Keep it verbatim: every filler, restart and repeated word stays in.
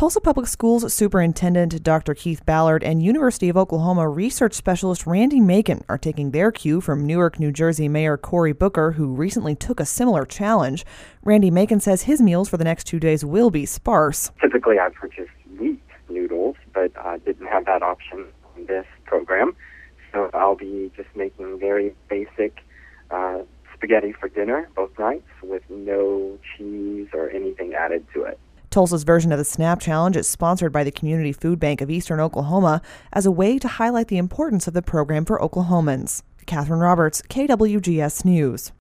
Tulsa Public Schools Superintendent Doctor Keith Ballard and University of Oklahoma research specialist Randy Macon are taking their cue from Newark, New Jersey Mayor Cory Booker, who recently took a similar challenge. Randy Macon says his meals for the next two days will be sparse. Typically, I purchase wheat noodles, but I uh, didn't have that option in this program. So I'll be just making very basic uh, spaghetti for dinner both nights with no cheese or anything added to it. Tulsa's version of the SNAP Challenge is sponsored by the Community Food Bank of Eastern Oklahoma as a way to highlight the importance of the program for Oklahomans. Catherine Roberts, K W G S News.